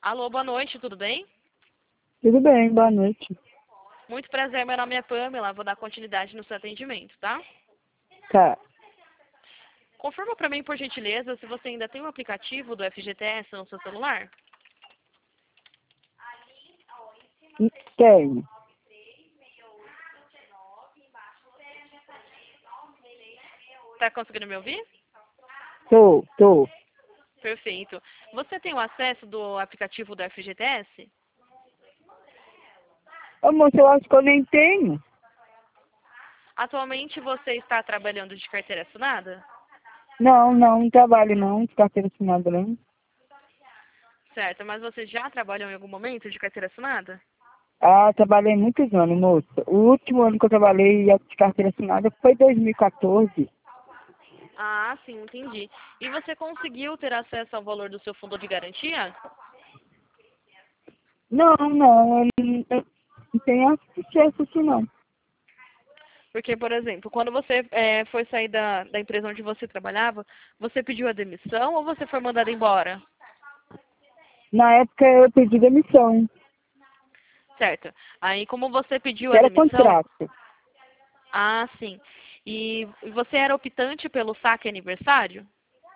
Alô, boa noite, tudo bem? Tudo bem, boa noite. Muito prazer, meu nome é Pamela, vou dar continuidade no seu atendimento, tá? Tá. Confirma para mim, por gentileza, se você ainda tem o aplicativo do FGTS no seu celular. Tenho. Tá conseguindo me ouvir? Tô. Perfeito. Você tem o acesso do aplicativo do FGTS? Ô, moça, eu acho que eu nem tenho. Atualmente você está trabalhando de carteira assinada? Não trabalho não, de carteira assinada não. Certo, mas você já trabalhou em algum momento de carteira assinada? Ah, trabalhei muitos anos, moça. O último ano que eu trabalhei de carteira assinada foi 2014. Ah, sim, entendi. E você conseguiu ter acesso ao valor do seu fundo de garantia? Eu não tenho acesso assim não. Porque, por exemplo, quando você foi sair da empresa onde você trabalhava, você pediu a demissão ou você foi mandado embora? Na época eu pedi demissão, Certo. Aí, como você pediu que a era demissão, contrato. ah, sim. E você era optante pelo saque aniversário?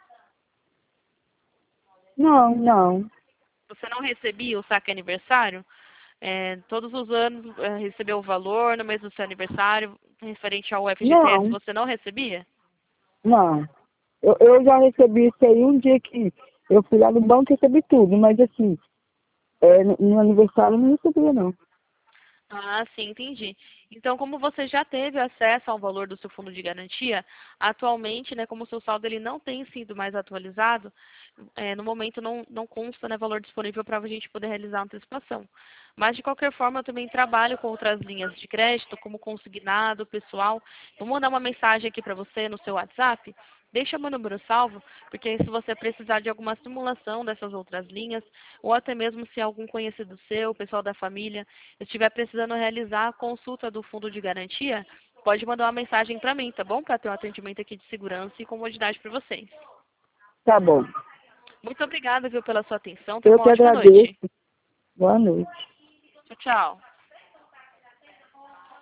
Não. Você não recebia o saque aniversário? Todos os anos recebeu o valor no mês do seu aniversário, referente ao FGTS, Não, você não recebia? não. Eu já recebi isso aí um dia que eu fui lá no banco e recebi tudo, mas assim, no aniversário eu não recebia não. Ah, sim, entendi. Então, como você já teve acesso ao valor do seu fundo de garantia, atualmente, né, como o seu saldo ele não tem sido mais atualizado, no momento não consta, né, valor disponível para a gente poder realizar a antecipação. Mas, de qualquer forma, eu também trabalho com outras linhas de crédito, como consignado, pessoal. Vou mandar uma mensagem aqui para você no seu WhatsApp. Deixa meu número salvo, porque se você precisar de alguma simulação dessas outras linhas, ou até mesmo se algum conhecido seu, pessoal da família, estiver precisando realizar a consulta do fundo de garantia, pode mandar uma mensagem para mim, tá bom? Para ter um atendimento aqui de segurança e comodidade para vocês. Tá bom. Muito obrigada, viu, pela sua atenção. Tenha Eu uma que ótima agradeço. noite. Boa noite. Tchau, tchau.